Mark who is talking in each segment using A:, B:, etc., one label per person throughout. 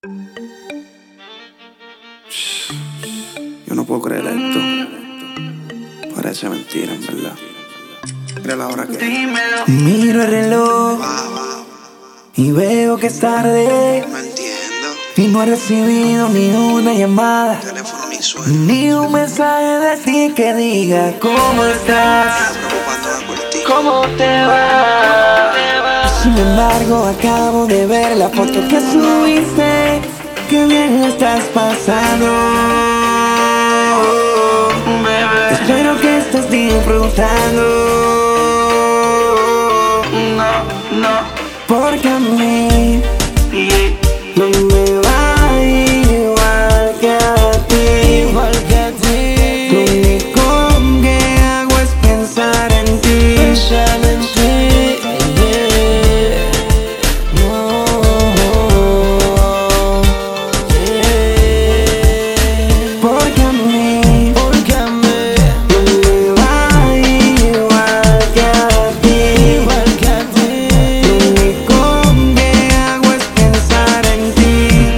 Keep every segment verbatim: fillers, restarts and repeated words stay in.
A: Yo no puedo creer esto. Parece mentira, en verdad. Mira la hora que es.
B: Miro el reloj y veo que es tarde.
A: No entiendo.
B: Y no he recibido ni una llamada,
A: El teléfono ni suena.
B: ni un mensaje de ti que diga cómo estás,
A: Preocupándome por ti.
B: cómo te va. Sin embargo, acabo de ver la foto que subiste. Qué bien la estás pasando, bebé. Espero que estés disfrutando. No, no, porque a mí no me va igual que a ti, igual que a ti. Lo único que hago es pensar en ti, pensar en ti, yeah. No, yeah. Porque a mí, porque a mí no me va igual que a ti, igual que a ti. Lo único que hago es pensar en ti.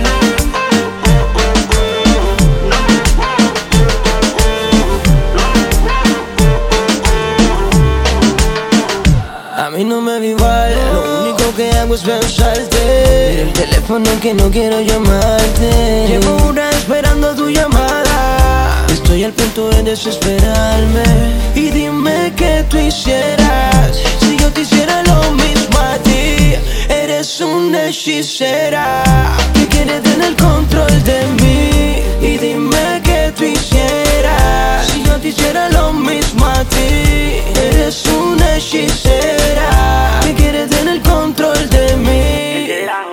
B: A mí no me da igual, lo único que hago es pensarte. Mira el teléfono que no quiero llamarte. Llevo horas esperando tu llamada. Estoy al punto de desesperarme. Y dime qué tú hicieras si yo te hiciera lo mismo a ti. Eres una hechicera que quiere tener control de mí. Y dime qué tú hicieras si yo te hiciera lo mismo a ti. Eres una hechicera que quiere tener control de mí.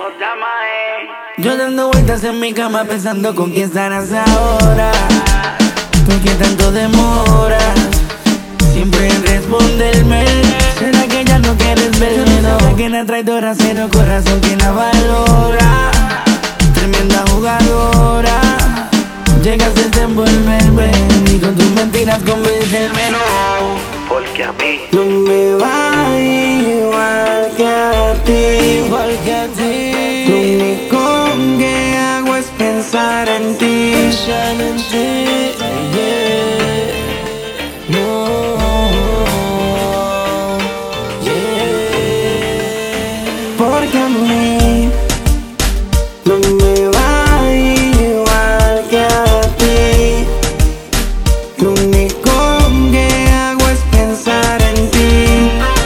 B: Yo dando vueltas en mi cama pensando con quién estarás ahora. ¿Por qué tanto demoras siempre en responderme? ¿Será que ya no quieres verme? No, ¿será que la traidora cero corazón que la valora? Tremenda jugadora. Llegas a desenvolverme y con tus mentiras convencerme, no.
C: Porque a mí
B: No me va igual que a ti, igual que a ti. Lo único que hago es pensar en ti, pensar en ti, yeah. No, yeah. Porque a mí no me va igual que a ti. Lo único que hago es pensar en ti.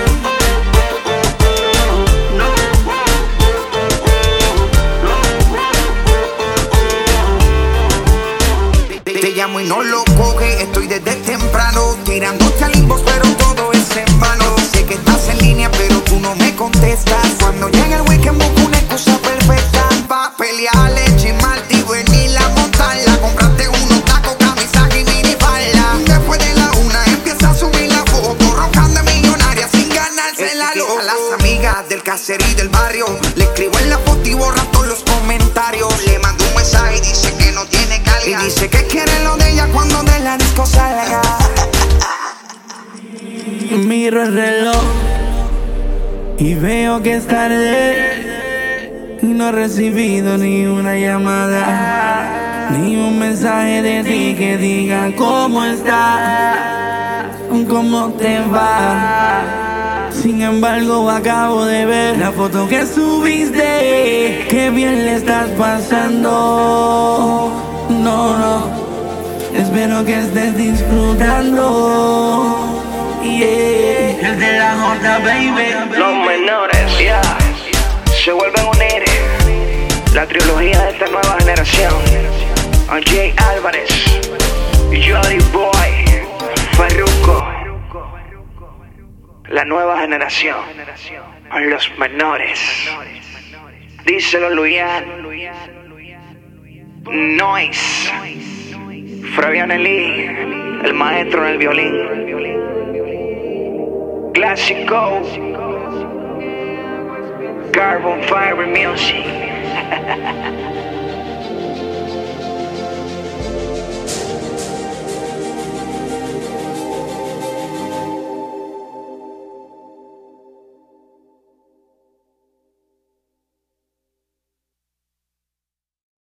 D: Te, te llamo y no lo coge, estoy desde temprano tirándote al inbox, pero todo es en vano. Sé que estás en línea, pero tú no me contestas. Cuando llega el weekend busco una excusa perfecta pa' pelearle, chimarte y venir a montarla. Comprarte unos tacos, camisa y minifalda. Después de la una empieza a subir la foto, roncando millonaria sin ganarse la luz. A las amigas del caserío y del barrio le escribo en la foto y borra todos los comentarios. Le mando un mensaje y dice que no tiene carga, y dice que quiere lo de ella cuando de la disco salga.
B: Miro el reloj y veo que es tarde. Y no he recibido ni una llamada, ni un mensaje de ti que diga cómo estás, cómo te va. Sin embargo, acabo de ver la foto que subiste. Qué bien le estás pasando. No, no, espero que estés disfrutando. Yeah. El de la J, baby.
C: los menores ya se vuelven a unir. La trilogía de esta nueva generación. A Jay Álvarez, Jody Boy, Farruko. La nueva generación. A los menores. Díselo Luyan. Noise. Fabián Eli, el maestro en el violín. Clásico. Carbon Fiber Music.